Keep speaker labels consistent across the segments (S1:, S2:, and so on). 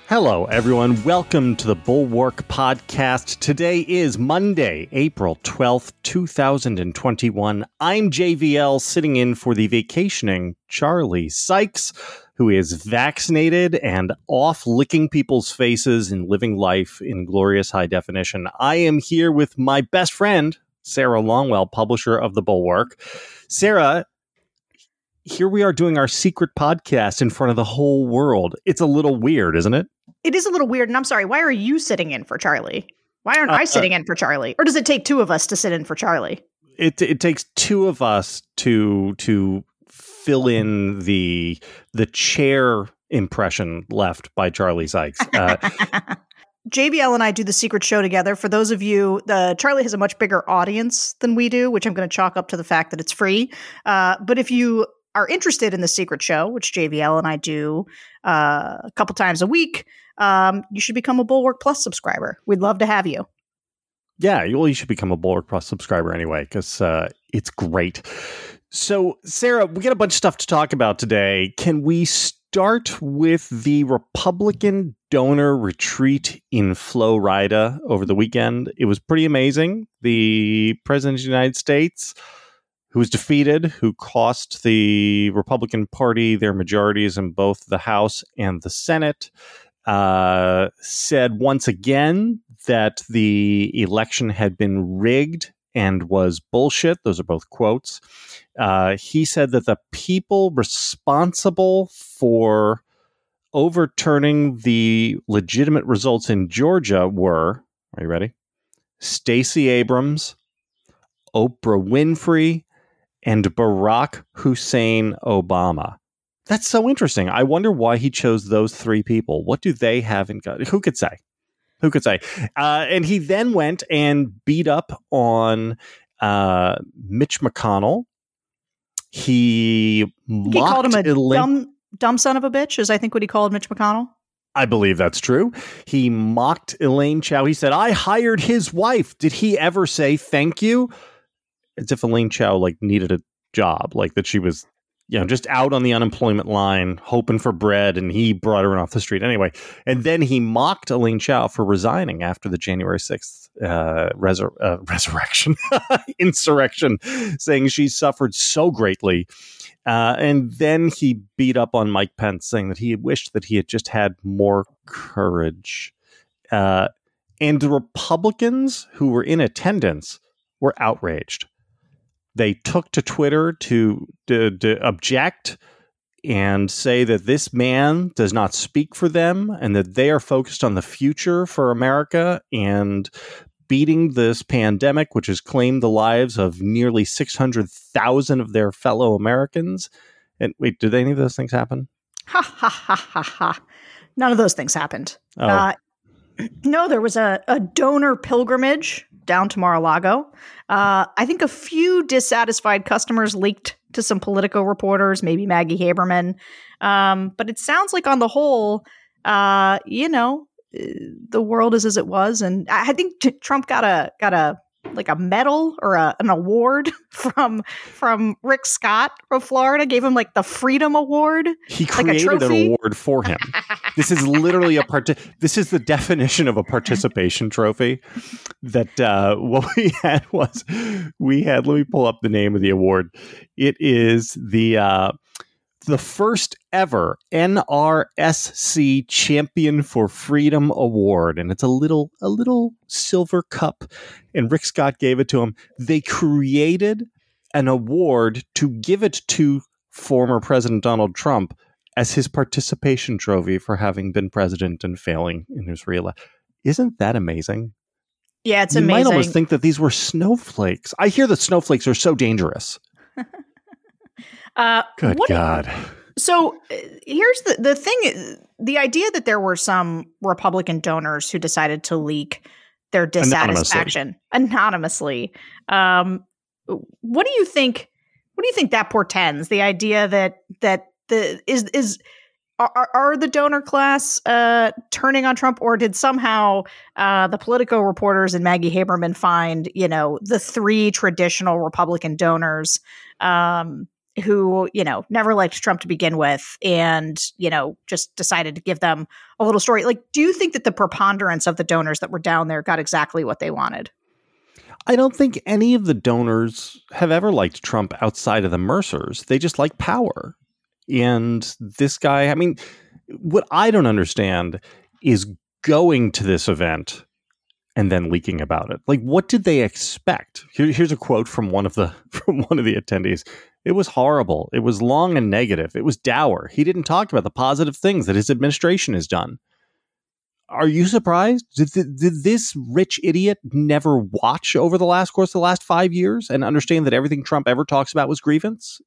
S1: Hello, everyone. Welcome to the Bulwark Podcast. Today is Monday, April 12th, 2021. I'm JVL, sitting in for the vacationing Charlie Sykes, who is vaccinated and off licking people's faces and living life in glorious high definition. I am here with my best friend, Sarah Longwell, publisher of the Bulwark. Sarah, here we are doing our secret podcast in front of the whole world. It's a little weird, isn't it?
S2: It is a little weird, and I'm sorry, why are you sitting in for Charlie? Why aren't I sitting in for Charlie? Or does it take two of us to sit in for Charlie?
S1: It takes two of us to fill in the chair impression left by Charlie Sykes.
S2: JVL and I do the secret show together. For those of you, Charlie has a much bigger audience than we do, which I'm going to chalk up to the fact that it's free. But if you are interested in the secret show, which JVL and I do a couple times a week, you should become a Bulwark Plus subscriber. We'd love to have you.
S1: Yeah, well, you should become a Bulwark Plus subscriber anyway, because it's great. So, Sarah, we got a bunch of stuff to talk about today. Can we start with the Republican donor retreat in Florida over the weekend? It was pretty amazing. The President of the United States, who was defeated, who cost the Republican Party their majorities in both the House and the Senate, said once again that the election had been rigged and was bullshit. Those are both quotes. He said that the people responsible for overturning the legitimate results in Georgia were, are you ready? Stacey Abrams, Oprah Winfrey, and Barack Hussein Obama. That's so interesting. I wonder why he chose those three people. What do they have in common? Who could say? Who could say? And he then went and beat up on Mitch McConnell. He
S2: called him a dumb son of a bitch, is I think what he called Mitch McConnell.
S1: I believe that's true. He mocked Elaine Chao. He said, I hired his wife. Did he ever say thank you? As if Elaine Chao needed a job, that she was, just out on the unemployment line, hoping for bread, and he brought her in off the street anyway. And then he mocked Elaine Chao for resigning after the January 6th insurrection, saying she suffered so greatly. And then he beat up on Mike Pence, saying that he wished that he had just had more courage. And the Republicans who were in attendance were outraged. They took to Twitter to object and say that this man does not speak for them and that they are focused on the future for America and beating this pandemic, which has claimed the lives of nearly 600,000 of their fellow Americans. And wait, did any of those things happen?
S2: Ha, ha, ha, ha, ha. None of those things happened.
S1: Oh.
S2: No, there was a donor pilgrimage down to Mar-a-Lago. I think a few dissatisfied customers leaked to some Politico reporters, maybe Maggie Haberman. But it sounds like on the whole, the world is as it was. And I think Trump got a medal or an award from Rick Scott of Florida, gave him the Freedom Award.
S1: He created an award for him. This is literally this is the definition of a participation trophy. That what we had was let me pull up the name of the award. It is the first ever NRSC Champion for Freedom Award. And it's a little silver cup. And Rick Scott gave it to him. They created an award to give it to former President Donald Trump as his participation trophy for having been president and failing in his reelection. Isn't that amazing?
S2: Yeah, it's
S1: amazing. You might almost think that these were snowflakes. I hear that snowflakes are so dangerous. Good God.
S2: So here's the thing. The idea that there were some Republican donors who decided to leak their dissatisfaction anonymously. What do you think that portends? The idea that are the donor class turning on Trump, or did somehow the Politico reporters and Maggie Haberman find the three traditional Republican donors who, never liked Trump to begin with and, just decided to give them a little story. Like, do you think that the preponderance of the donors that were down there got exactly what they wanted?
S1: I don't think any of the donors have ever liked Trump outside of the Mercers. They just like power. And this guy, I mean, what I don't understand is going to this event and then leaking about it. Like, what did they expect? Here's a quote from one of the attendees. It was horrible. It was long and negative. It was dour. He didn't talk about the positive things that his administration has done. Are you surprised? Did this rich idiot never watch over the course of the last 5 years and understand that everything Trump ever talks about was grievance?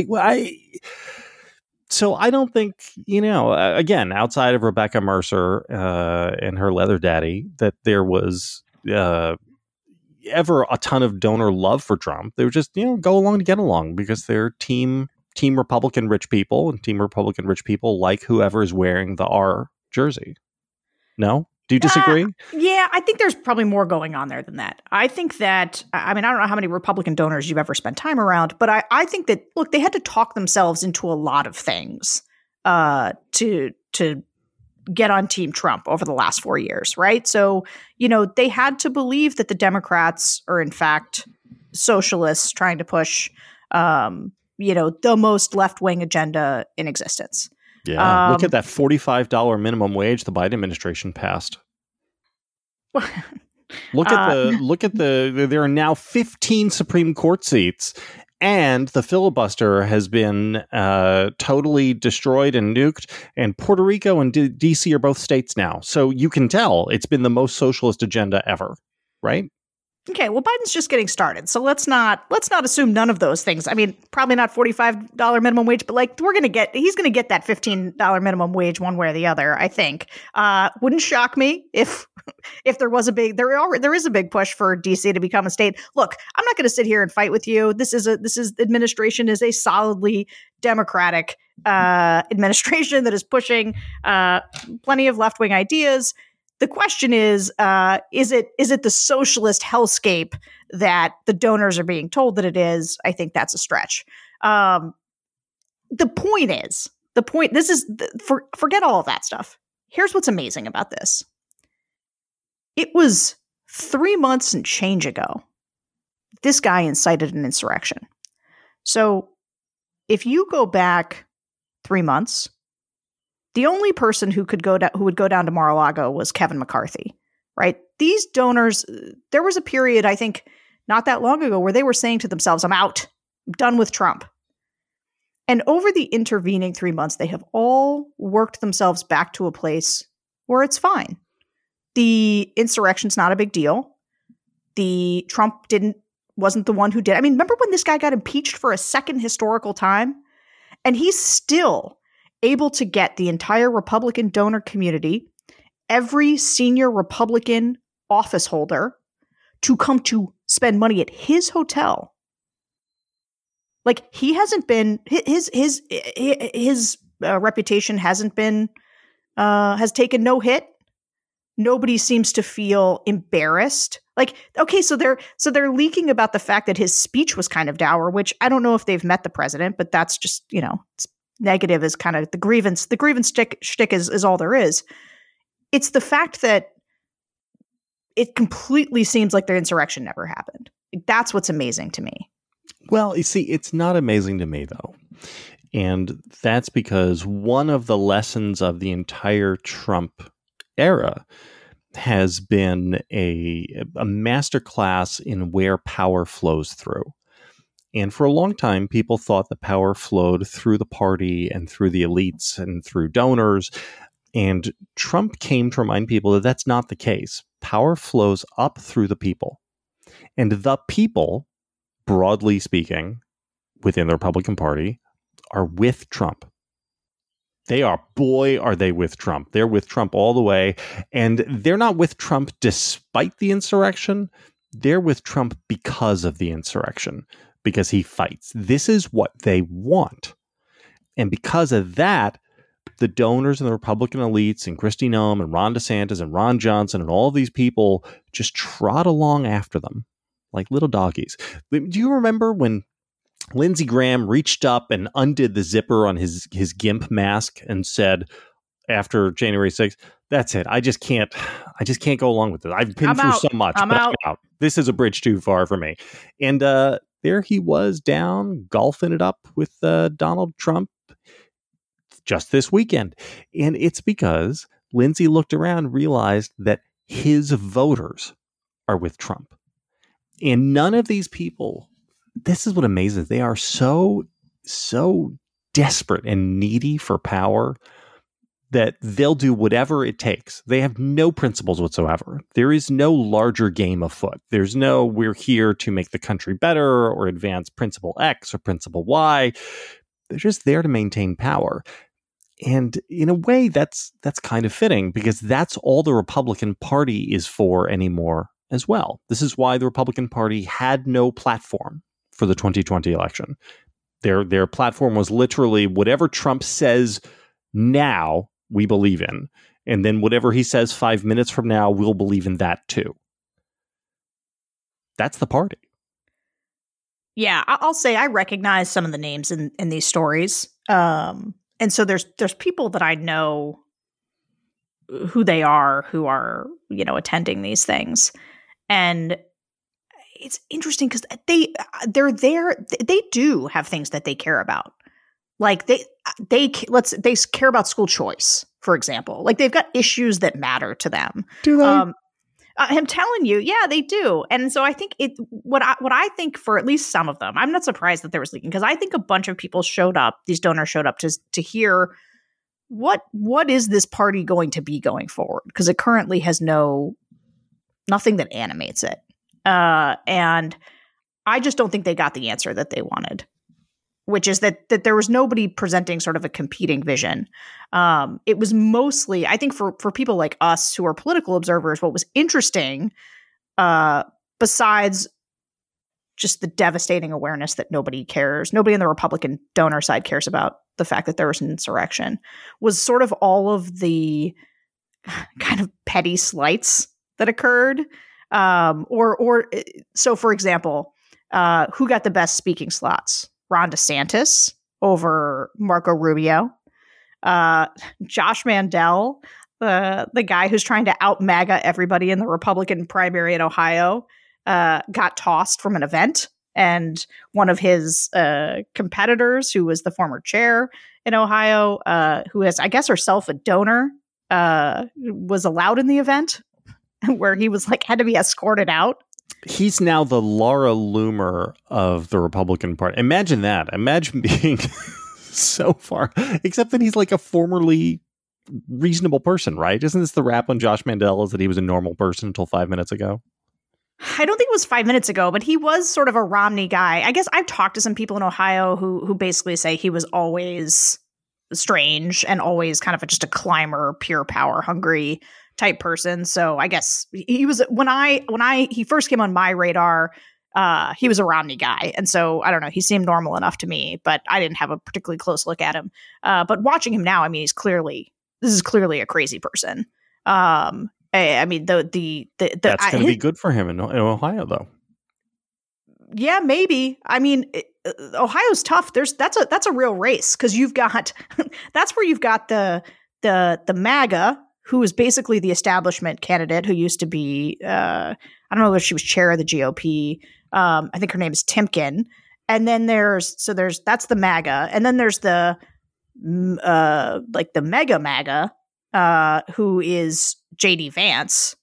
S1: So I don't think, again, outside of Rebecca Mercer and her leather daddy, that there was ever a ton of donor love for Trump. They were just, go along to get along because they're team Republican rich people, and team Republican rich people like whoever is wearing the R jersey. No? Do you disagree?
S2: Yeah, I think there's probably more going on there than that. I think that, I don't know how many Republican donors you've ever spent time around, but I think that, look, they had to talk themselves into a lot of things to get on Team Trump over the last 4 years, right? So, they had to believe that the Democrats are, in fact, socialists trying to push, the most left-wing agenda in existence.
S1: Yeah, look at that $45 minimum wage the Biden administration passed. Look at the. There are now 15 Supreme Court seats, and the filibuster has been totally destroyed and nuked. And Puerto Rico and DC are both states now, so you can tell it's been the most socialist agenda ever, right?
S2: Okay, well, Biden's just getting started, so let's not assume none of those things. I mean, probably not $45 minimum wage, but he's gonna get that $15 minimum wage one way or the other. I think wouldn't shock me if there was there is a big push for DC to become a state. Look, I'm not going to sit here and fight with you. This administration is a solidly Democratic administration that is pushing plenty of left wing ideas. The question is it the socialist hellscape that the donors are being told that it is? I think that's a stretch. The point, forget all of that stuff. Here's what's amazing about this. It was 3 months and change ago. This guy incited an insurrection. So if you go back 3 months, the only person who would go down to Mar-a-Lago was Kevin McCarthy, right? These donors, there was a period, I think, not that long ago where they were saying to themselves, I'm out. I'm done with Trump. And over the intervening 3 months, they have all worked themselves back to a place where it's fine. The insurrection's not a big deal. The Trump wasn't the one who did. I mean, remember when this guy got impeached for a second historical time? And he's still able to get the entire Republican donor community, every senior Republican office holder, to come to spend money at his hotel. Like, he hasn't been, his reputation hasn't been, has taken no hit. Nobody seems to feel embarrassed. Like, okay, so they're leaking about the fact that his speech was kind of dour, which I don't know if they've met the president, but that's just, it's negative is kind of the grievance shtick is all there is. It's the fact that it completely seems like the insurrection never happened. That's what's amazing to me.
S1: Well, you see, it's not amazing to me, though. And that's because one of the lessons of the entire Trump era has been a masterclass in where power flows through. And for a long time, people thought that power flowed through the party and through the elites and through donors. And Trump came to remind people that that's not the case. Power flows up through the people. And the people, broadly speaking, within the Republican Party, are with Trump. Are they with Trump? They're with Trump all the way. And they're not with Trump despite the insurrection. They're with Trump because of the insurrection, because he fights. This is what they want. And because of that, the donors and the Republican elites and Kristi Noem and Ron DeSantis and Ron Johnson and all these people just trot along after them like little doggies. Do you remember when Lindsey Graham reached up and undid the zipper on his GIMP mask and said, after January 6th, that's it. I just can't go along with it. I've been through so much.
S2: I'm out.
S1: This is a bridge too far for me. And there he was down golfing it up with Donald Trump just this weekend. And it's because Lindsey looked around and realized that his voters are with Trump. And none of these people, this is what amazes. They are so desperate and needy for power that they'll do whatever it takes. They have no principles whatsoever. There is no larger game afoot. There's no, we're here to make the country better or advance principle X or principle Y. They're just there to maintain power. And in a way, that's kind of fitting, because that's all the Republican Party is for anymore as well. This is why the Republican Party had no platform for the 2020 election. Their platform was literally whatever Trump says now, we believe in. And then whatever he says 5 minutes from now, we'll believe in that too. That's the party.
S2: Yeah, I'll say I recognize some of the names in these stories. And so there's people that I know who they are, who are, attending these things. And it's interesting because they're there. They do have things that they care about. Like they care about school choice, for example. Like they've got issues that matter to them.
S1: Do they?
S2: I'm telling you, yeah, they do. And so I think what I think for at least some of them, I'm not surprised that there was leaking, because I think a bunch of people showed up. These donors showed up to hear what is this party going to be going forward, because it currently has nothing that animates it. And I just don't think they got the answer that they wanted, which is that there was nobody presenting sort of a competing vision. It was mostly, I think for people like us who are political observers, what was interesting, besides just the devastating awareness that nobody on the Republican donor side cares about the fact that there was an insurrection, was sort of all of the kind of petty slights that occurred. So for example, who got the best speaking slots? Ron DeSantis over Marco Rubio. Josh Mandel, the guy who's trying to out MAGA everybody in the Republican primary in Ohio, got tossed from an event. And one of his competitors, who was the former chair in Ohio, who is, I guess, herself a donor, was allowed in the event, where he was had to be escorted out.
S1: He's now the Laura Loomer of the Republican Party. Imagine that. Imagine being so far, except that he's like a formerly reasonable person, right? Isn't this the rap on Josh Mandel, is that he was a normal person until 5 minutes ago?
S2: I don't think it was 5 minutes ago, but he was sort of a Romney guy. I guess I've talked to some people in Ohio who basically say he was always strange and always kind of just a climber, pure power hungry type person. So I guess he was, when he first came on my radar, he was a Romney guy. And so I don't know, he seemed normal enough to me, but I didn't have a particularly close look at him. But watching him now, I mean, this is clearly a crazy person. I mean, that's
S1: going to be good for him in Ohio, though.
S2: Yeah, maybe. I mean, Ohio's tough. That's a real race, because you've got that's where you've got the MAGA, who is basically the establishment candidate, who used to be I don't know if she was chair of the GOP. I think her name is Timken. And then that's the MAGA, and then there's the the mega MAGA, who is JD Vance,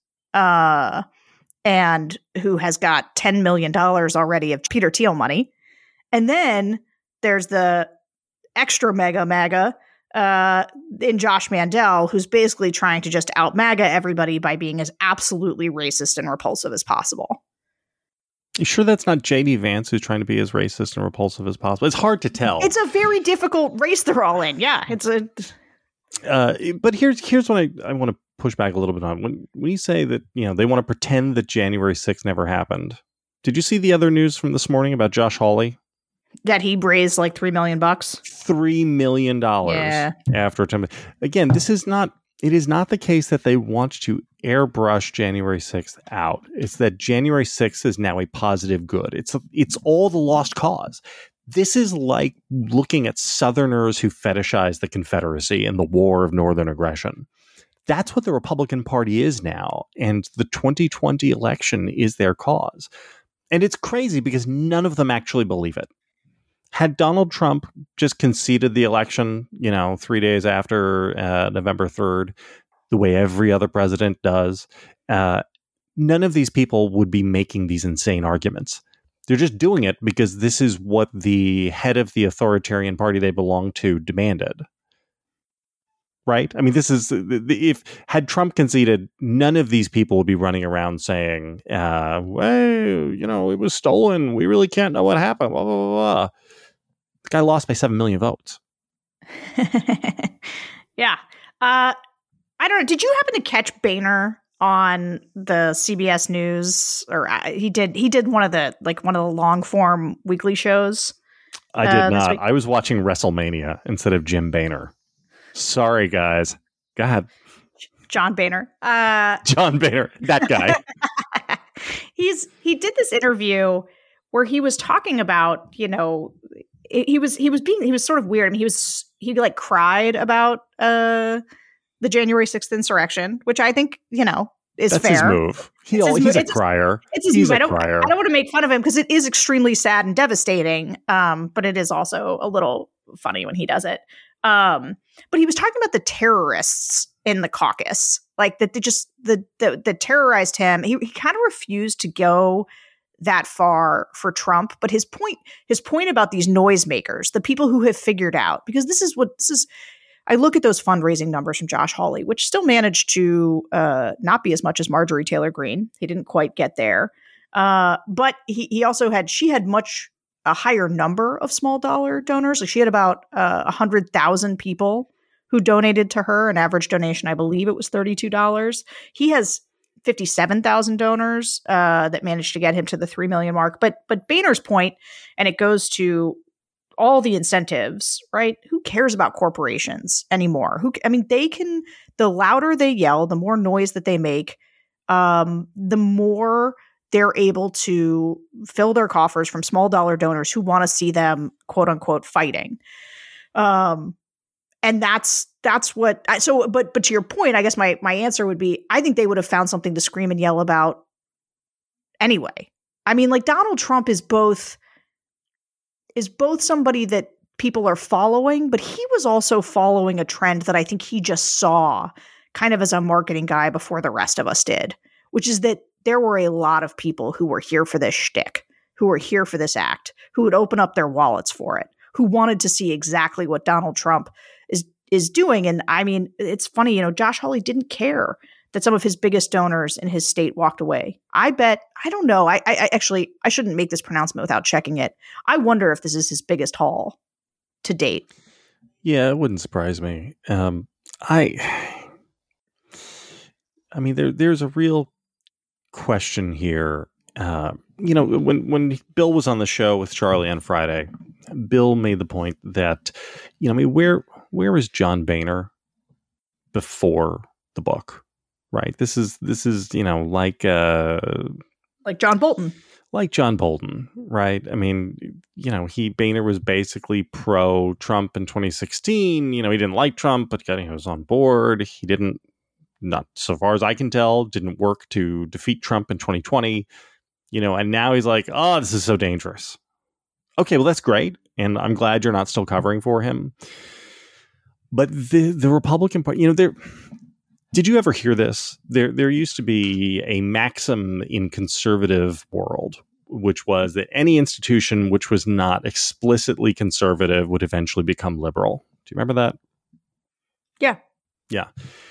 S2: and who has got $10 million already of Peter Thiel money. And then there's the extra mega MAGA in Josh Mandel, who's basically trying to just out MAGA everybody by being as absolutely racist and repulsive as possible.
S1: You sure that's not JD Vance who's trying to be as racist and repulsive as possible? It's hard to tell.
S2: It's a very difficult race they're all in. Yeah, it's a...
S1: but here's what I want to push back a little bit on. When you say that, they want to pretend that January 6th never happened. Did you see the other news from this morning about Josh Hawley?
S2: That he raised like $3 million?
S1: $3 million after a time. Again, it is not the case that they want to airbrush January 6th out. It's that January 6th is now a positive good. It's all the lost cause. This is like looking at Southerners who fetishize the Confederacy and the war of Northern aggression. That's what the Republican Party is now, and the 2020 election is their cause. And it's crazy because none of them actually believe it. Had Donald Trump just conceded the election, 3 days after November 3rd, the way every other president does, none of these people would be making these insane arguments. They're just doing it because this is what the head of the authoritarian party they belong to demanded. Right? I mean, this is if had Trump conceded, none of these people would be running around saying, well, it was stolen. We really can't know what happened. Blah, blah, blah, blah. The guy lost by 7 million votes.
S2: Yeah. I don't know. Did you happen to catch Boehner on the CBS News? Or he did one of the long form weekly shows.
S1: I did not. I was watching WrestleMania instead of Jim Boehner. Sorry, guys. Go ahead.
S2: John Boehner.
S1: John Boehner, that guy.
S2: He did this interview where he was talking about, he was sort of weird. I mean, he cried about the January 6th insurrection, which I think, is
S1: That's
S2: fair.
S1: His move. He's a crier.
S2: He's a crier. I don't want to make fun of him because it is extremely sad and devastating. But it is also a little funny when he does it. But he was talking about the terrorists in the caucus, like that that terrorized him. He kind of refused to go that far for Trump, but his point about these noisemakers, the people who have figured out, because this is. I look at those fundraising numbers from Josh Hawley, which still managed to not be as much as Marjorie Taylor Greene. He didn't quite get there, but he also had a higher number of small dollar donors. Like she had about 100,000 people who donated to her. An average donation, I believe it was $32. He has 57,000 donors that managed to get him to the 3 million mark. But Boehner's point, and it goes to all the incentives, right? Who cares about corporations anymore? The louder they yell, the more noise that they make, the more they're able to fill their coffers from small dollar donors who want to see them, quote unquote, fighting. And that's what, but to your point, I guess my answer would be, I think they would have found something to scream and yell about anyway. I mean, like Donald Trump is both somebody that people are following, but he was also following a trend that I think he just saw kind of as a marketing guy before the rest of us did, which is that there were a lot of people who were here for this shtick, who were here for this act, who would open up their wallets for it, who wanted to see exactly what Donald Trump is doing. And I mean, it's funny, Josh Hawley didn't care that some of his biggest donors in his state walked away. I don't know. I actually shouldn't make this pronouncement without checking it. I wonder if this is his biggest haul to date.
S1: Yeah, it wouldn't surprise me. I mean, there's a real question here. When Bill was on the show with Charlie on Friday, Bill made the point that, where was John Boehner before the book? Right. This is like
S2: John Bolton.
S1: Like John Bolton, right? I mean, Boehner was basically pro Trump in 2016. He didn't like Trump, but he was on board. He didn't, not so far as I can tell, didn't work to defeat Trump in 2020. And now he's like, oh, this is so dangerous. Okay, well, that's great. And I'm glad you're not still covering for him. But the Republican Party, did you ever hear this? There used to be a maxim in conservative world, which was that any institution which was not explicitly conservative would eventually become liberal. Do you remember that?
S2: Yeah.
S1: Yeah.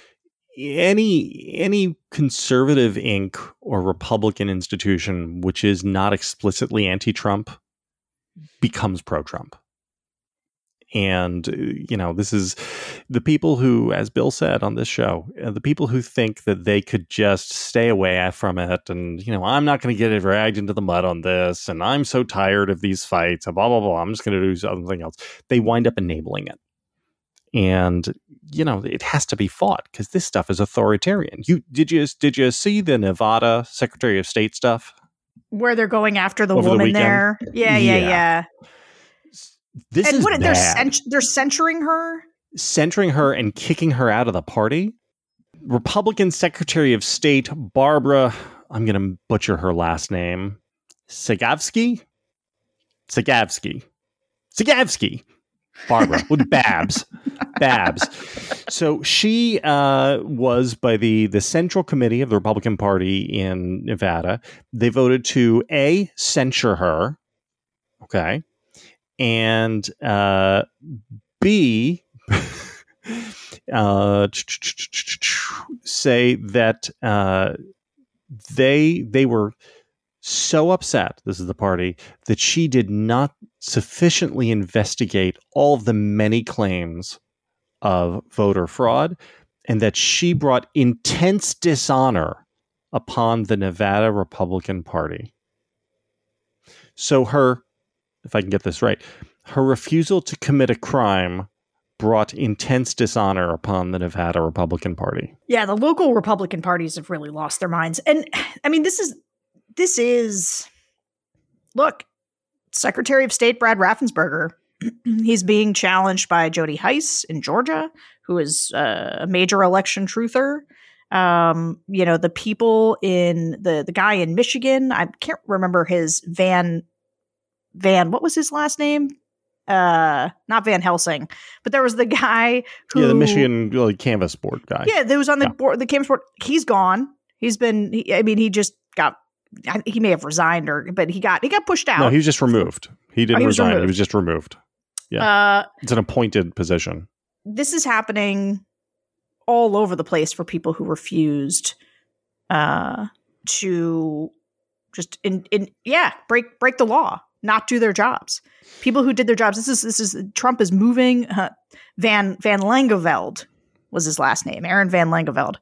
S1: Any conservative Inc. or Republican institution which is not explicitly anti-Trump becomes pro-Trump. And, this is the people who, as Bill said on this show, the people who think that they could just stay away from it. And, I'm not going to get dragged into the mud on this. And I'm so tired of these fights. Blah, blah, blah. I'm just going to do something else. They wind up enabling it. And, it has to be fought because this stuff is authoritarian. Did you see the Nevada Secretary of State stuff?
S2: Where they're going after the woman there? Yeah.
S1: This
S2: and
S1: is
S2: what
S1: bad.
S2: they're censuring her,
S1: And kicking her out of the party. Republican Secretary of State Barbara, I'm going to butcher her last name, Sagavsky. Barbara with Babs. So she was by the Central Committee of the Republican Party in Nevada. They voted to A, censure her. Okay. And B, say that they were so upset, this is the party, that she did not sufficiently investigate all of the many claims of voter fraud, and that she brought intense dishonor upon the Nevada Republican Party. So her, if I can get this right, her refusal to commit a crime brought intense dishonor upon the Nevada Republican Party.
S2: Yeah, the local Republican parties have really lost their minds. And I mean, this is look, Secretary of State Brad Raffensperger, he's being challenged by Jody Hice in Georgia, who is a major election truther. The people in the guy in Michigan, I can't remember his Van, what was his last name? Not Van Helsing, but there was the guy who,
S1: the Michigan canvas board guy.
S2: Yeah, that was on the board, the canvas board. He's gone. He may have resigned, but he got pushed out.
S1: No, he was just removed. He didn't resign.
S2: He
S1: was just removed. Yeah, it's an appointed position.
S2: This is happening all over the place for people who refused to just break the law, not do their jobs. People who did their jobs. This is Trump is moving. Van Langeveld was his last name, Aaron Van Langeveld,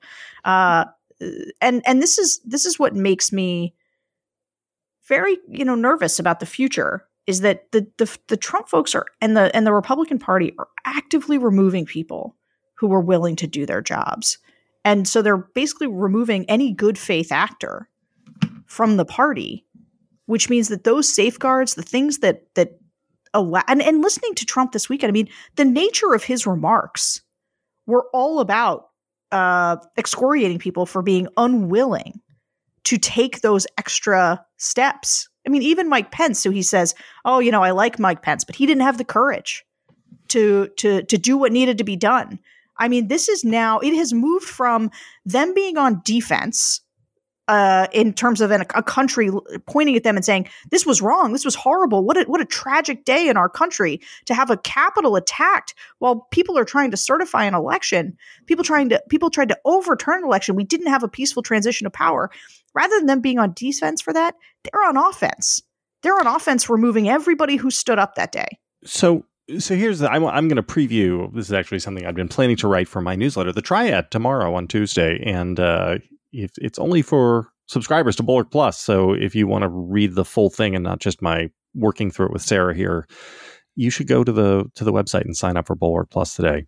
S2: and this is what makes me very nervous about the future. Is that the Trump folks and the Republican Party are actively removing people who were willing to do their jobs, and so they're basically removing any good faith actor from the party, which means that those safeguards, the things that allow, and listening to Trump this weekend, I mean, the nature of his remarks were all about excoriating people for being unwilling to take those extra steps. I mean, even Mike Pence, who he says, "Oh, I like Mike Pence," but he didn't have the courage to do what needed to be done. I mean, this is now, it has moved from them being on defense in terms of a country pointing at them and saying, "This was wrong. This was horrible. What a tragic day in our country to have a Capitol attacked while people are trying to certify an election. People tried to overturn an election. We didn't have a peaceful transition of power." Rather than them being on defense for that, they're on offense. They're on offense, removing everybody who stood up that day.
S1: So here's I'm going to preview. This is actually something I've been planning to write for my newsletter, The Triad, tomorrow on Tuesday, and if it's only for subscribers to Bulwark Plus. So if you want to read the full thing and not just my working through it with Sarah here, you should go to the website and sign up for Bulwark Plus today.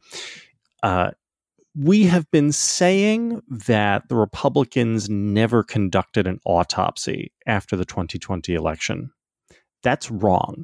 S1: We have been saying that the Republicans never conducted an autopsy after the 2020 election. That's wrong.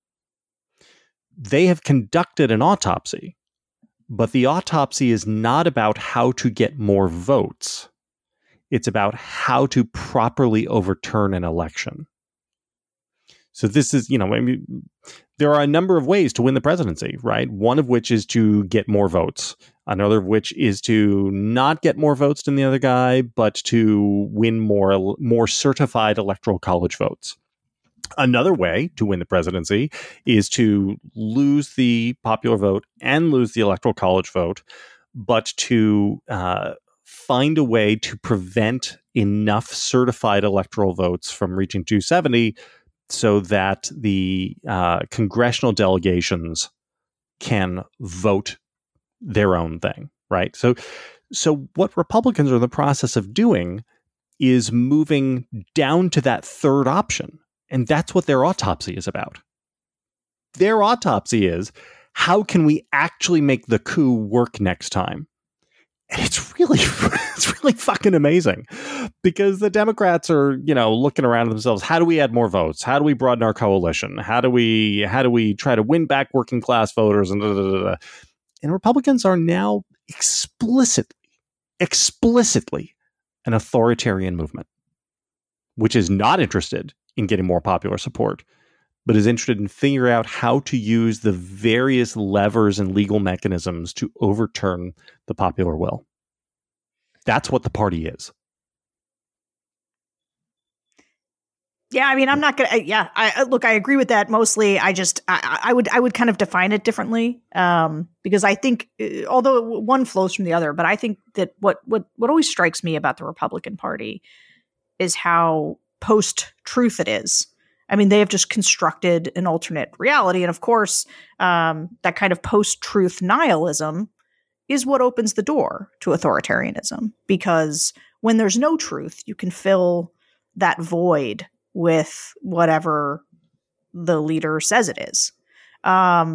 S1: They have conducted an autopsy, but the autopsy is not about how to get more votes. It's about how to properly overturn an election. So this is, there are a number of ways to win the presidency, right? One of which is to get more votes. Another of which is to not get more votes than the other guy, but to win more certified electoral college votes. Another way to win the presidency is to lose the popular vote and lose the electoral college vote, but to find a way to prevent enough certified electoral votes from reaching 270 so that the congressional delegations can vote their own thing, right? So what Republicans are in the process of doing is moving down to that third option. And that's what their autopsy is about. Their autopsy is, how can we actually make the coup work next time? And it's really, it's really fucking amazing because the Democrats are, looking around at themselves. How do we add more votes? How do we broaden our coalition? How do we try to win back working class voters? And And Republicans are now explicitly an authoritarian movement, which is not interested in getting more popular support, but is interested in figuring out how to use the various levers and legal mechanisms to overturn the popular will. That's what the party is.
S2: Yeah, I mean, I'm not gonna. I agree with that mostly. I would kind of define it differently, because I think, although one flows from the other, but I think that what always strikes me about the Republican Party is how post-truth it is. I mean, they have just constructed an alternate reality, and of course, that kind of post-truth nihilism is what opens the door to authoritarianism. Because when there's no truth, you can fill that void with whatever the leader says it is. I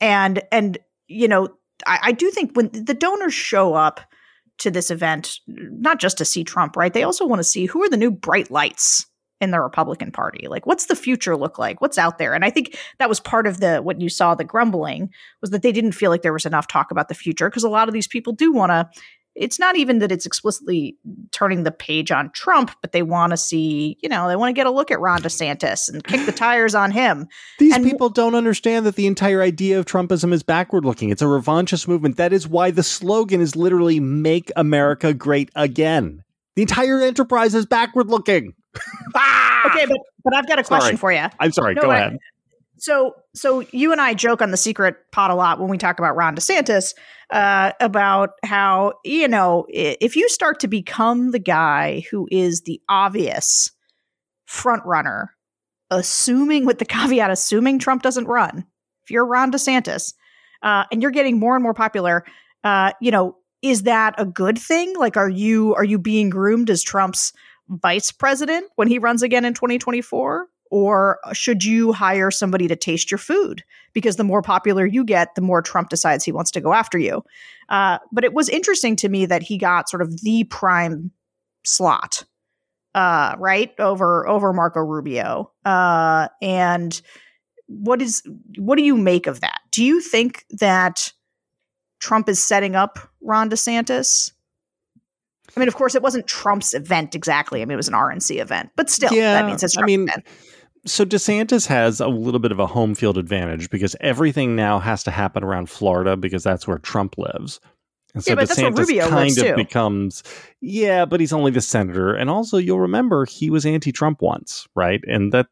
S2: do think when the donors show up to this event, not just to see Trump, right? They also want to see who are the new bright lights in the Republican Party. Like, what's the future look like? What's out there? And I think that was part of what you saw, the grumbling, was that they didn't feel like there was enough talk about the future, because a lot of these people do want to. It's not even that it's explicitly turning the page on Trump, but they want to see, they want to get a look at Ron DeSantis and kick the tires on him.
S1: These people don't understand that the entire idea of Trumpism is backward looking. It's a revanchist movement. That is why the slogan is literally "Make America Great Again." The entire enterprise is backward looking.
S2: Okay, but I've got a question for you.
S1: I'm sorry. Go ahead.
S2: So you and I joke on The Secret Pot a lot when we talk about Ron DeSantis, about how, if you start to become the guy who is the obvious front runner, assuming Trump doesn't run, if you're Ron DeSantis, and you're getting more and more popular, is that a good thing? Like, are you being groomed as Trump's vice president when he runs again in 2024? Or should you hire somebody to taste your food? Because the more popular you get, the more Trump decides he wants to go after you. But it was interesting to me that he got sort of the prime slot, right, over Marco Rubio. And what do you make of that? Do you think that Trump is setting up Ron DeSantis? I mean, of course, it wasn't Trump's event exactly. I mean, it was an RNC event, but still, that means it's Trump's event.
S1: So DeSantis has a little bit of a home field advantage because everything now has to happen around Florida because that's where Trump lives. And so
S2: but
S1: DeSantis
S2: that's where Rubio
S1: kind of
S2: too.
S1: becomes, but he's only the senator. And also, you'll remember he was anti-Trump once, right? And that,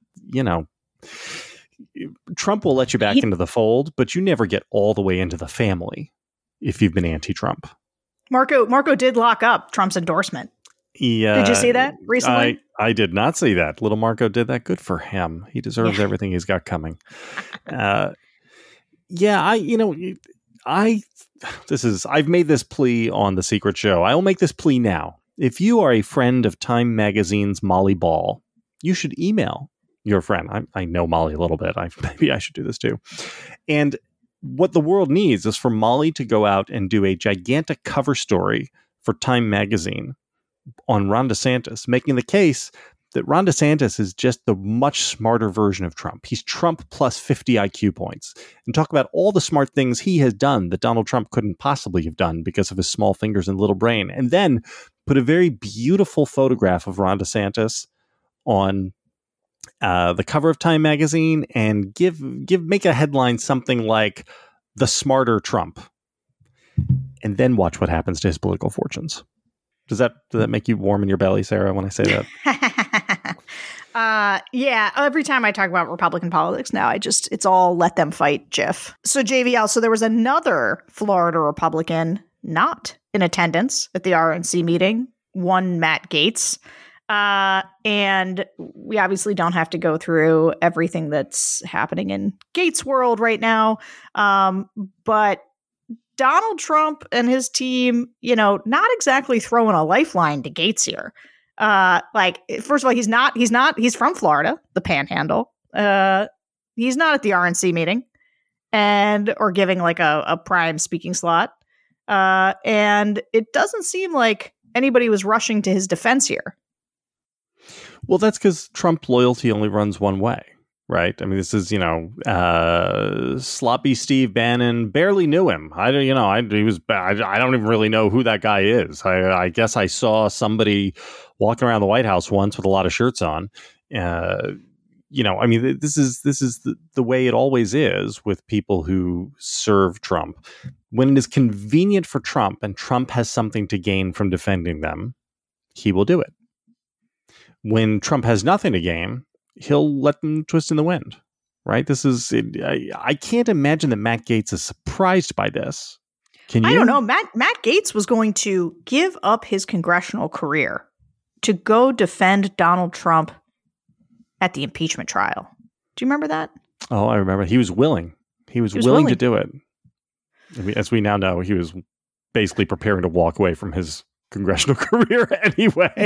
S1: Trump will let you back into the fold, but you never get all the way into the family if you've been anti-Trump.
S2: Marco did lock up Trump's endorsement. Did you see that recently?
S1: I did not see that. Little Marco did that. Good for him. He deserves everything he's got coming. I've made this plea on The Secret Show. I will make this plea now. If you are a friend of Time Magazine's Molly Ball, you should email your friend. I know Molly a little bit. Maybe I should do this too. And what the world needs is for Molly to go out and do a gigantic cover story for Time Magazine on Ron DeSantis, making the case that Ron DeSantis is just the much smarter version of Trump. He's Trump plus 50 IQ points, and talk about all the smart things he has done that Donald Trump couldn't possibly have done because of his small fingers and little brain. And then put a very beautiful photograph of Ron DeSantis on the cover of Time Magazine and make a headline something like "The Smarter Trump," and then watch what happens to his political fortunes. Does that make you warm in your belly, Sarah, when I say that?
S2: Every time I talk about Republican politics now, it's all let them fight GIF. So JVL, so there was another Florida Republican not in attendance at the RNC meeting, one Matt Gaetz. And we obviously don't have to go through everything that's happening in Gaetz' world right now. But Donald Trump and his team, not exactly throwing a lifeline to Gaetz here. First of all, he's from Florida, the Panhandle. He's not at the RNC meeting or giving like a prime speaking slot. And it doesn't seem like anybody was rushing to his defense here.
S1: Well, that's because Trump loyalty only runs one way, right? I mean, this is, sloppy Steve Bannon. Barely knew him. I don't even really know who that guy is. I guess I saw somebody walking around the White House once with a lot of shirts on. This is the way it always is with people who serve Trump. When it is convenient for Trump and Trump has something to gain from defending them, he will do it. When Trump has nothing to gain, he'll let them twist in the wind, right? I can't imagine that Matt Gaetz is surprised by this. Can you?
S2: I don't know. Matt Gaetz was going to give up his congressional career to go defend Donald Trump at the impeachment trial. Do you remember that?
S1: Oh, I remember. He was willing. He was willing to do it. As we now know, he was basically preparing to walk away from his congressional career anyway.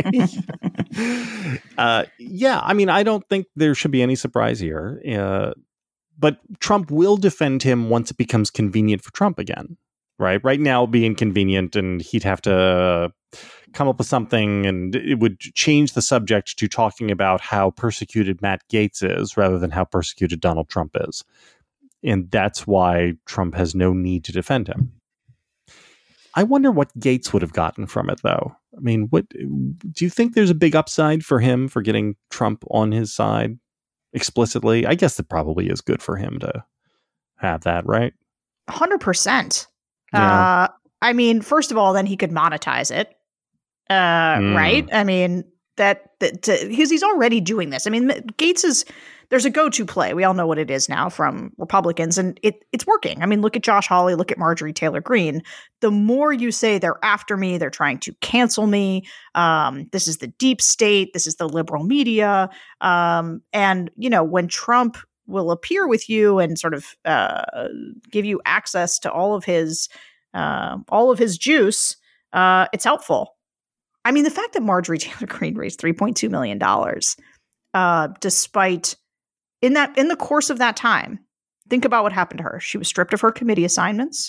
S1: I don't think there should be any surprise here. But Trump will defend him once it becomes convenient for Trump again, right? Right now, it'd be inconvenient, and he'd have to come up with something, and it would change the subject to talking about how persecuted Matt Gaetz is rather than how persecuted Donald Trump is. And that's why Trump has no need to defend him. I wonder what Gaetz would have gotten from it, though. I mean, what do you think there's a big upside for him for getting Trump on his side explicitly? I guess it probably is good for him to have that, right?
S2: 100%.
S1: Yeah.
S2: I mean, first of all, then he could monetize it, right? I mean, because he's already doing this. I mean, there's a go-to play. We all know what it is now from Republicans, and it's working. I mean, look at Josh Hawley, look at Marjorie Taylor Greene. The more you say they're after me, they're trying to cancel me. This is the deep state. This is the liberal media. And, when Trump will appear with you and sort of give you access to all of his juice, it's helpful. I mean, the fact that Marjorie Taylor Greene raised $3.2 million, despite in the course of that time, think about what happened to her. She was stripped of her committee assignments.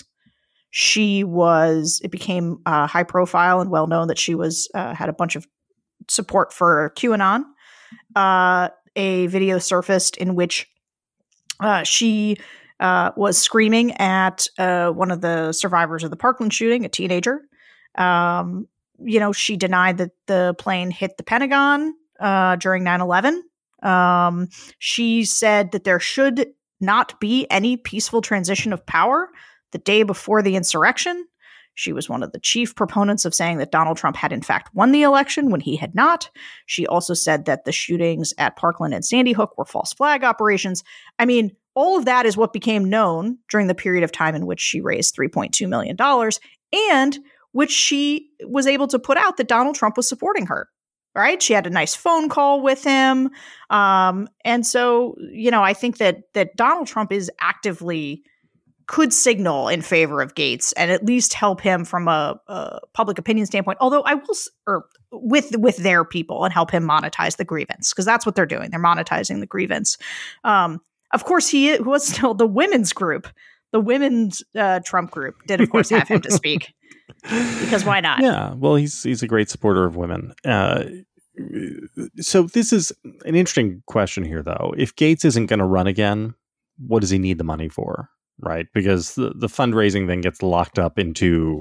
S2: It became high profile and well known that she had a bunch of support for QAnon. A video surfaced in which she was screaming at one of the survivors of the Parkland shooting, a teenager. She denied that the plane hit the Pentagon during 9/11. She said that there should not be any peaceful transition of power the day before the insurrection. She was one of the chief proponents of saying that Donald Trump had in fact won the election when he had not. She also said that the shootings at Parkland and Sandy Hook were false flag operations. I mean, all of that is what became known during the period of time in which she raised $3.2 million and which she was able to put out that Donald Trump was supporting her. Right? She had a nice phone call with him. And so, I think that Donald Trump could signal in favor of Gaetz and at least help him from a public opinion standpoint. Although with their people and help him monetize the grievance, because that's what they're doing. They're monetizing the grievance. Of course, who was still the women's group, the women's Trump group did, of course, have him to speak. Because why not?
S1: Yeah, well, he's a great supporter of women. So this is an interesting question here, though. If Gaetz isn't going to run again, what does he need the money for? Right? Because the fundraising then gets locked up into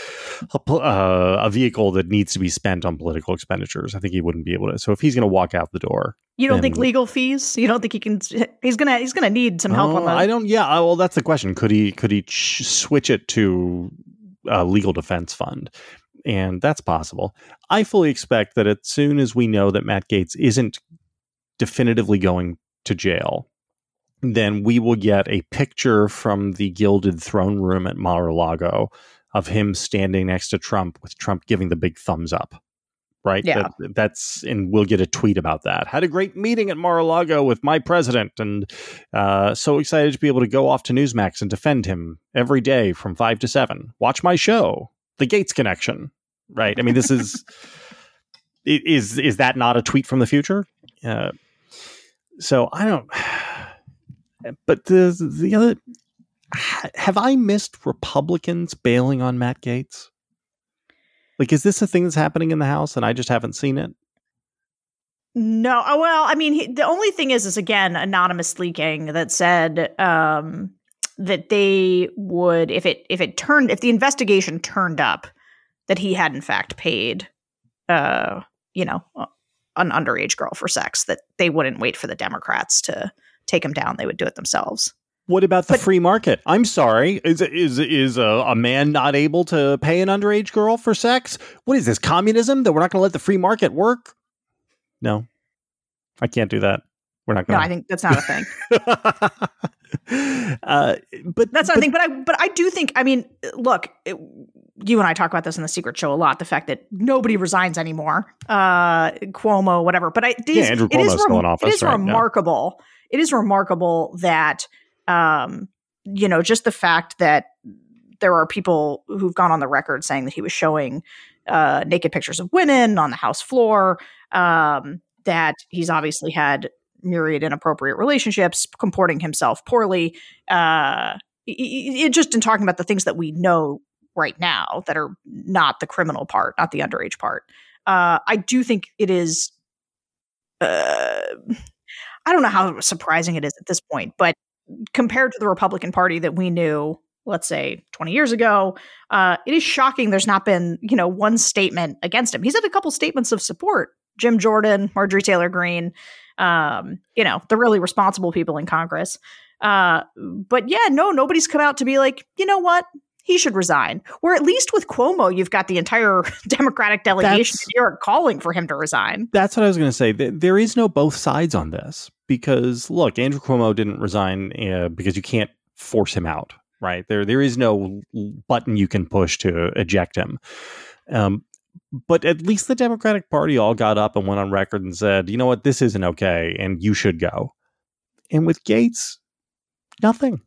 S1: a vehicle that needs to be spent on political expenditures. I think he wouldn't be able to. So if he's going to walk out the door,
S2: you don't think legal fees? You don't think he can? He's gonna need some help on that.
S1: I don't. Yeah. Well, that's the question. Could he switch it to a legal defense fund? And that's possible. I fully expect that as soon as we know that Matt Gaetz isn't definitively going to jail, then we will get a picture from the gilded throne room at Mar-a-Lago of him standing next to Trump, with Trump giving the big thumbs up. Right?
S2: Yeah.
S1: And we'll get a tweet about that. Had a great meeting at Mar-a-Lago with my president, and so excited to be able to go off to Newsmax and defend him every day from 5 to 7. Watch my show, The Gaetz Connection. Right? I mean, this is is that not a tweet from the future? So I don't. But the other, have I missed Republicans bailing on Matt Gaetz? Like, is this a thing that's happening in the House and I just haven't seen it?
S2: No. Oh, well, I mean, the only thing is again, anonymous leaking that said that they would, if the investigation turned up that he had in fact paid, an underage girl for sex, that they wouldn't wait for the Democrats to take him down. They would do it themselves.
S1: What about the free market? I'm sorry. Is a man not able to pay an underage girl for sex? What is this, communism, that we're not going to let the free market work? No, I can't do that. We're not going to.
S2: No, I think that's not a thing. But that's not a thing. But I do think, I mean, look, you and I talk about this in the Secret Show a lot, the fact that nobody resigns anymore, Cuomo, whatever. But
S1: Andrew Cuomo's still in office.
S2: It is remarkable. Yeah. It is remarkable that, just the fact that there are people who've gone on the record saying that he was showing naked pictures of women on the House floor, that he's obviously had myriad inappropriate relationships, comporting himself poorly. Just in talking about the things that we know right now that are not the criminal part, not the underage part. I do think it is, I don't know how surprising it is at this point, but compared to the Republican Party that we knew, let's say 20 years ago, it is shocking there's not been, one statement against him. He's had a couple statements of support. Jim Jordan, Marjorie Taylor Greene, the really responsible people in Congress. But yeah, nobody's come out to be like, you know what? He should resign. Or at least with Cuomo, you've got the entire Democratic delegation here calling for him to resign.
S1: That's what I was going to say. There is no both sides on this because, look, Andrew Cuomo didn't resign because you can't force him out, right? There is no button you can push to eject him. But at least the Democratic Party all got up and went on record and said, you know what, this isn't okay and you should go. And with Gaetz, nothing.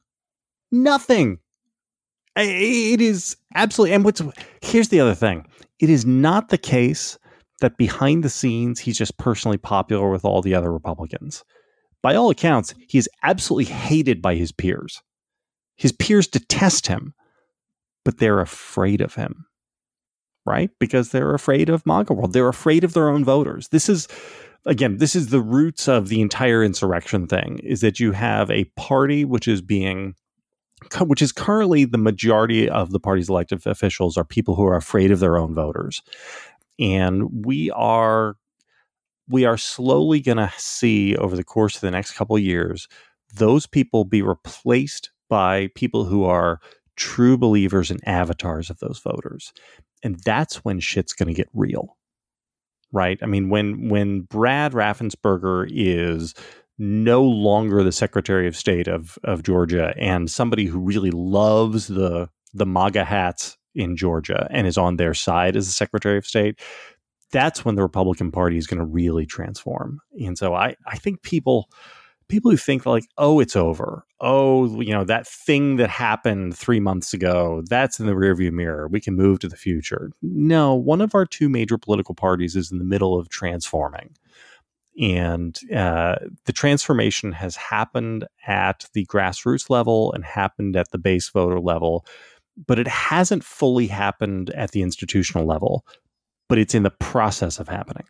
S1: It is absolutely. And here's the other thing. It is not the case that behind the scenes, he's just personally popular with all the other Republicans. By all accounts, he is absolutely hated by his peers. His peers detest him, but they're afraid of him. Right? Because they're afraid of MAGA world. They're afraid of their own voters. This is the roots of the entire insurrection thing, is that you have a party which is currently the majority of the party's elected officials are people who are afraid of their own voters. And we are slowly going to see over the course of the next couple of years, those people be replaced by people who are true believers and avatars of those voters. And that's when shit's going to get real, right? I mean, when Brad Raffensperger is no longer the Secretary of State of Georgia and somebody who really loves the MAGA hats in Georgia and is on their side as the Secretary of State, that's when the Republican Party is going to really transform. And so I think people who think like, oh, it's over. Oh, that thing that happened 3 months ago, that's in the rearview mirror. We can move to the future. No, one of our two major political parties is in the middle of transforming. And the transformation has happened at the grassroots level and happened at the base voter level, but it hasn't fully happened at the institutional level, but it's in the process of happening.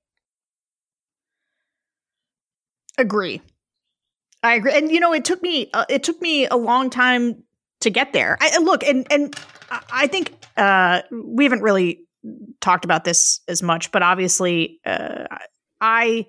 S2: Agree. I agree. And, it took me a long time to get there. I think we haven't really talked about this as much, but obviously my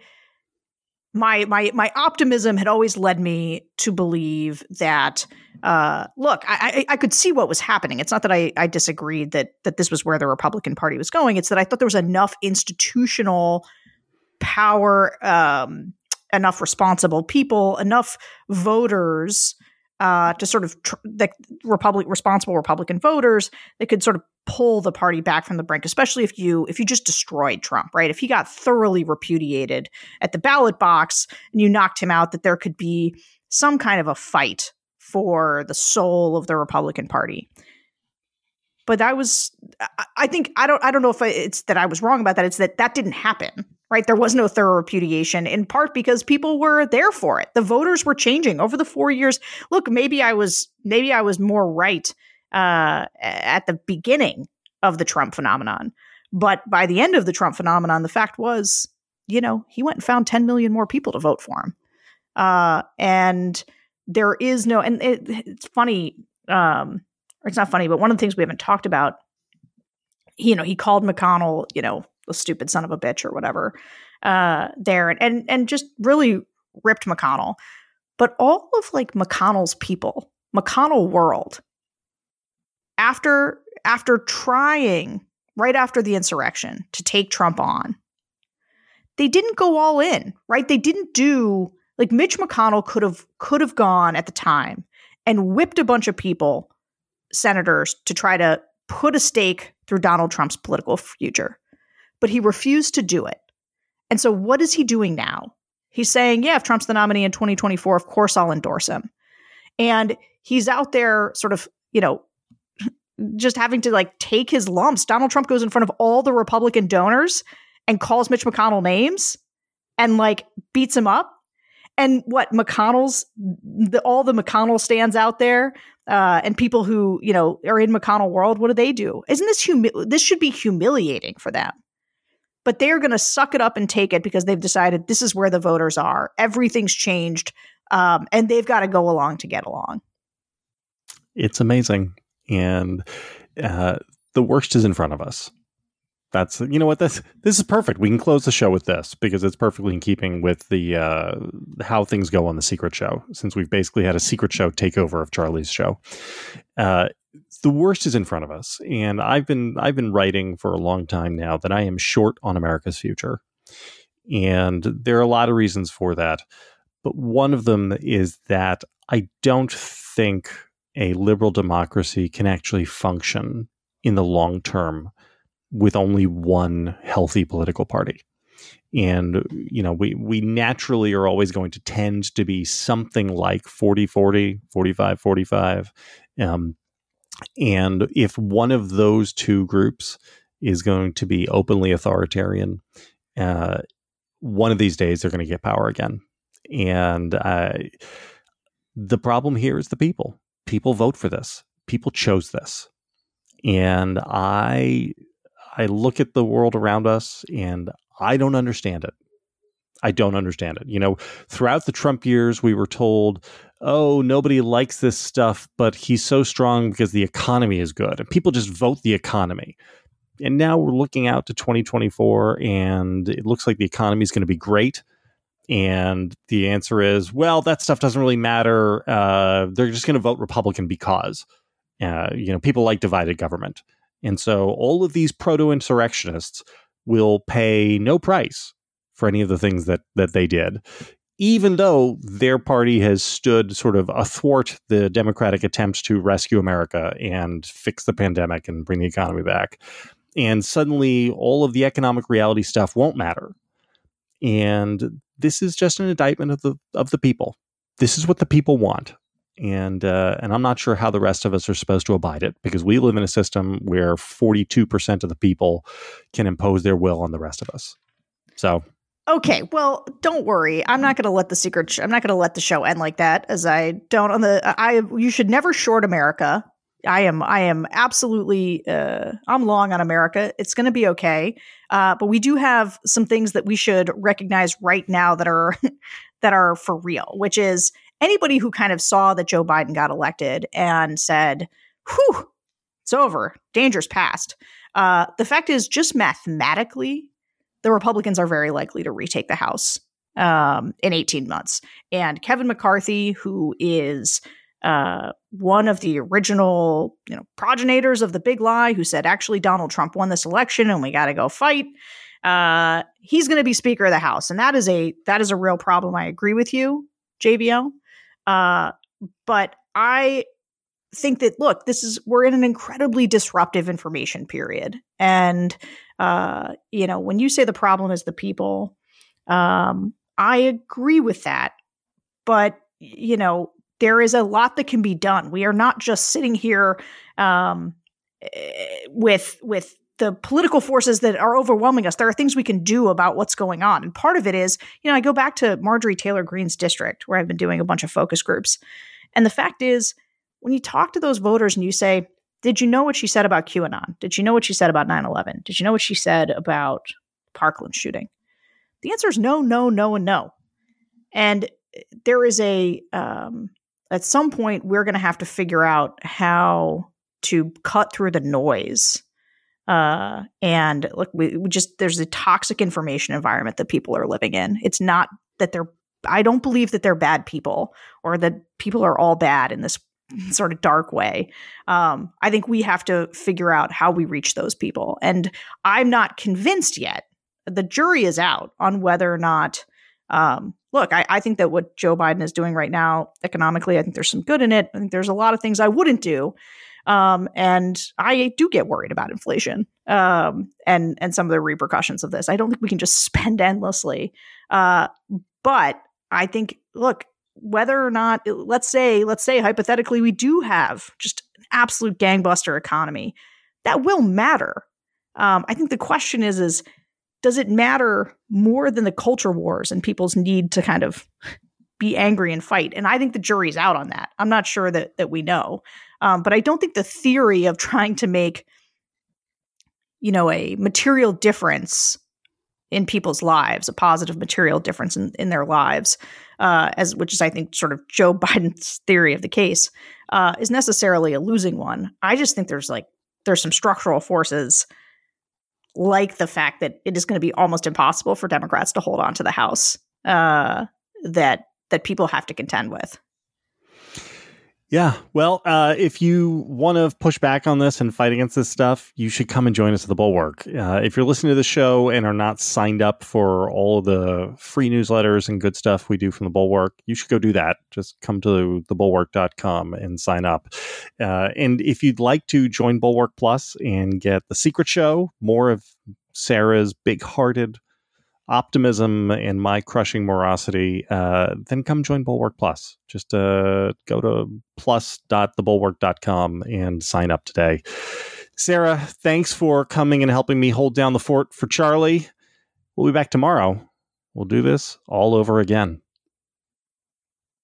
S2: optimism had always led me to believe that, I could see what was happening. It's not that I disagreed that this was where the Republican Party was going. It's that I thought there was enough institutional power, enough responsible people, enough voters to sort of responsible Republican voters that could sort of pull the party back from the brink, especially if you just destroyed Trump, right? If he got thoroughly repudiated at the ballot box and you knocked him out, that there could be some kind of a fight for the soul of the Republican Party. But I don't know if it's that I was wrong about that. It's that didn't happen, right? There was no thorough repudiation, in part because people were there for it. The voters were changing over the 4 years. Look, maybe I was more right at the beginning of the Trump phenomenon. But by the end of the Trump phenomenon, the fact was, he went and found 10 million more people to vote for him. And there is no, and it's funny, or it's not funny, but one of the things we haven't talked about, he called McConnell, the stupid son of a bitch or whatever, there, and just really ripped McConnell. But all of like McConnell's people, McConnell world, after trying right after the insurrection to take Trump on, they didn't go all in, right? They didn't do, like, Mitch McConnell could have gone at the time and whipped a bunch of people, senators, to try to put a stake through Donald Trump's political future. But he refused to do it. And so what is he doing now? He's saying, yeah, if Trump's the nominee in 2024, of course I'll endorse him. And he's out there sort of, just having to like take his lumps. Donald Trump goes in front of all the Republican donors and calls Mitch McConnell names and like beats him up. And what all the McConnell stands out there and people who, are in McConnell world, what do? Isn't this this should be humiliating for them? But they're going to suck it up and take it because they've decided this is where the voters are. Everything's changed. And they've got to go along to get along.
S1: It's amazing. And the worst is in front of us. That's, this is perfect. We can close the show with this because it's perfectly in keeping with the how things go on the Secret Show, since we've basically had a Secret Show takeover of Charlie's show. The worst is in front of us, and I've been writing for a long time now that I am short on America's future, and there are a lot of reasons for that. But one of them is that I don't think a liberal democracy can actually function in the long term with only one healthy political party. And, we naturally are always going to tend to be something like 40-40, 45-45. And if one of those two groups is going to be openly authoritarian, one of these days they're going to get power again. And the problem here is the people. People vote for this. People chose this. And I look at the world around us and I don't understand it. Throughout the Trump years, we were told, oh, nobody likes this stuff, but he's so strong because the economy is good. And people just vote the economy. And now we're looking out to 2024 and it looks like the economy is going to be great. And the answer is, well, that stuff doesn't really matter. They're just going to vote Republican because, people like divided government. And so all of these proto-insurrectionists will pay no price for any of the things that they did, even though their party has stood sort of athwart the Democratic attempts to rescue America and fix the pandemic and bring the economy back. And suddenly all of the economic reality stuff won't matter. And this is just an indictment of the people. This is what the people want. And I'm not sure how the rest of us are supposed to abide it, because we live in a system where 42% of the people can impose their will on the rest of us. So,
S2: okay, well, don't worry. I'm not going to let the show end like that, as I don't you should never short America. I am absolutely I'm long on America. It's going to be okay. But we do have some things that we should recognize right now that are that are for real, which is anybody who kind of saw that Joe Biden got elected and said, whew, it's over, danger's past. The fact is, just mathematically, the Republicans are very likely to retake the House in 18 months. And Kevin McCarthy, who is one of the original, progenitors of the big lie, who said, actually, Donald Trump won this election and we got to go fight. He's going to be Speaker of the House. And that is a real problem. I agree with you, JVL. But I think that, look, we're in an incredibly disruptive information period. And, when you say the problem is the people, I agree with that. But, there is a lot that can be done. We are not just sitting here with the political forces that are overwhelming us. There are things we can do about what's going on. And part of it is, I go back to Marjorie Taylor Greene's district where I've been doing a bunch of focus groups. And the fact is, when you talk to those voters and you say, did you know what she said about QAnon? Did you know what she said about 9/11? Did you know what she said about Parkland shooting? The answer is no, no, no, and no. And there is at some point, we're going to have to figure out how to cut through the noise. And look, there's a toxic information environment that people are living in. It's not that I don't believe that they're bad people or that people are all bad in this sort of dark way. I think we have to figure out how we reach those people. And I'm not convinced yet. The jury is out on whether or not, I think that what Joe Biden is doing right now economically, I think there's some good in it. I think there's a lot of things I wouldn't do. And I do get worried about inflation and some of the repercussions of this. I don't think we can just spend endlessly. But I think, look, whether or not, let's say hypothetically we do have just an absolute gangbuster economy, that will matter. I think the question is does it matter more than the culture wars and people's need to kind of be angry and fight? And I think the jury's out on that. I'm not sure that we know. But I don't think the theory of trying to make, a material difference in people's lives, a positive material difference in their lives, which is, I think, sort of Joe Biden's theory of the case, is necessarily a losing one. I just think there's some structural forces, like the fact that it is going to be almost impossible for Democrats to hold on to the House, that people have to contend with.
S1: Yeah, well, if you want to push back on this and fight against this stuff, you should come and join us at the Bulwark. If you're listening to the show and are not signed up for all of the free newsletters and good stuff we do from the Bulwark, you should go do that. Just come to thebulwark.com and sign up. And if you'd like to join Bulwark Plus and get the Secret Show, more of Sarah's big-hearted optimism and my crushing morosity, then come join Bulwark Plus. Just go to plus.thebulwark.com and sign up today. Sarah, thanks for coming and helping me hold down the fort for Charlie. We'll be back tomorrow. We'll do this all over again.